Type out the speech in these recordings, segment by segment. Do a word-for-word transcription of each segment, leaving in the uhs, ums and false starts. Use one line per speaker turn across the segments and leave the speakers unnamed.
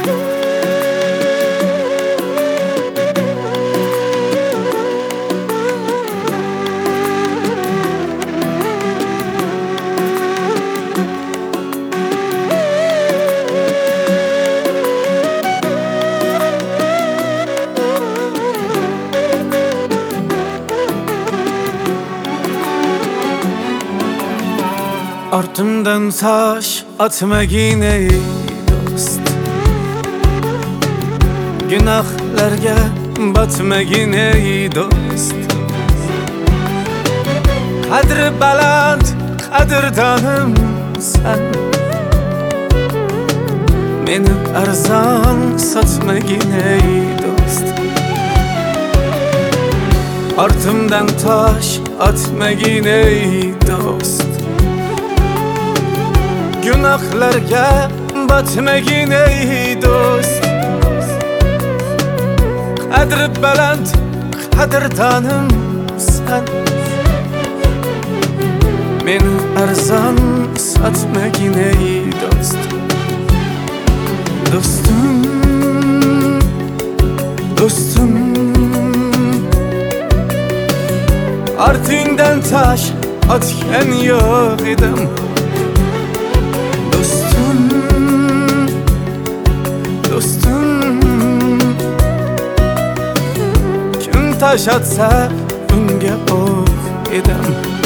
Ardımdan taş atma yine ey dost, günahlarga batma yine ey dost. Qadri baland qadrdonim sen, meni arzon sotma yine ey dost. Ortimdan taş atma yine ey dost, günahlarga batmagin ey dost. Qadri baland qadrdonim sen, meni arzon sotmagin ey dost. Dostum, dostum, ortingdan tash otgan yo'q edim. Taş atsa unga o'q edim.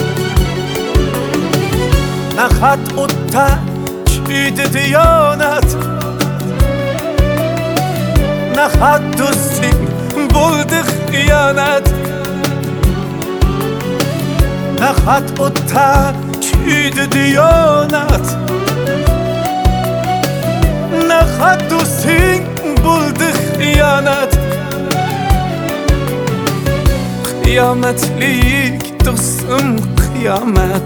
Naqat o'tda kuydi diyonat, naqat do'sting bo'ldi xiyonat. Naqat o'tda kuydi diyonat, naqat do'sting bo'ldi xiyonat. Qiyomatlik do'stim qiyomat,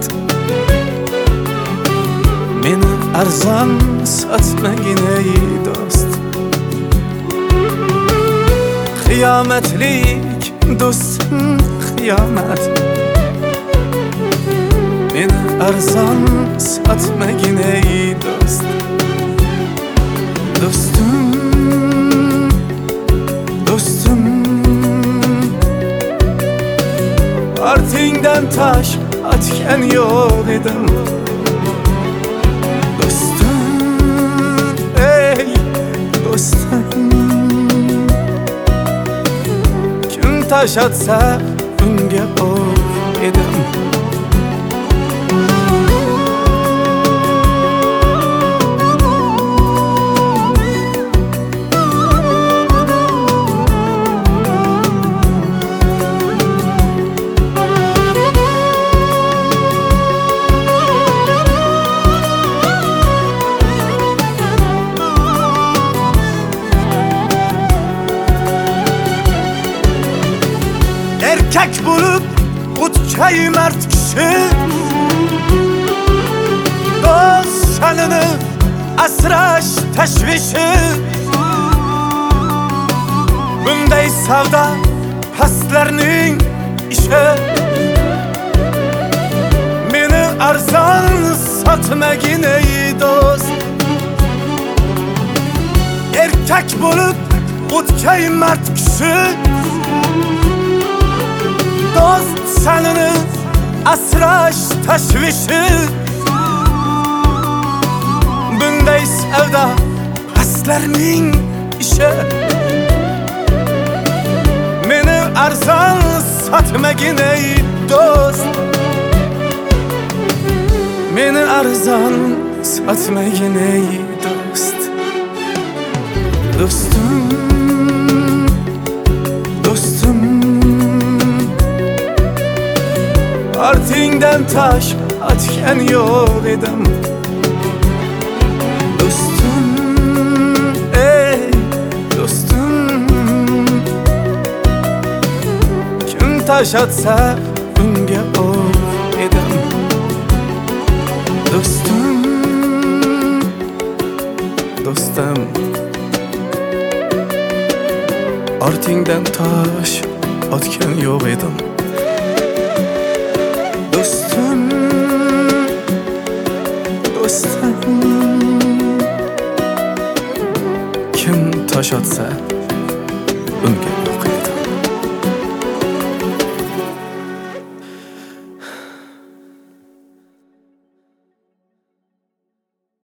meni arzon sotmagin ey do'st. Qiyomatlik do'stim qiyomat, meni arzon sotmagin ey do'st. Do'stim, do'stim, ortingdan tash otgan yo'q edim. Do'stim, ey do'stim, kim tash otsa unga o'q edim. Erkek bulup o'tkay mard kishi, do'st sha'nini asrash tashvishi. Bunday savdo pastlarning ishi, meni arzon sotmagin ey do'st. Erkek bulup o'tkay mard kishi, do'st sha'nini asrash tashvishi. Bunday savdo pastlarning ishi, meni arzon sotmagin ey do'st. Meni arzon sotmagin ey do'st. Do'stim, do'stim, ortingdan tash otgan yo'q edim. Do'stim, ey do'stim, kim tash otsa unga o'q edim. Do'stim, do'stim, ortingdan tash otgan yo'q edim. Dostum, dostum, kim tosh otsa unga yo'q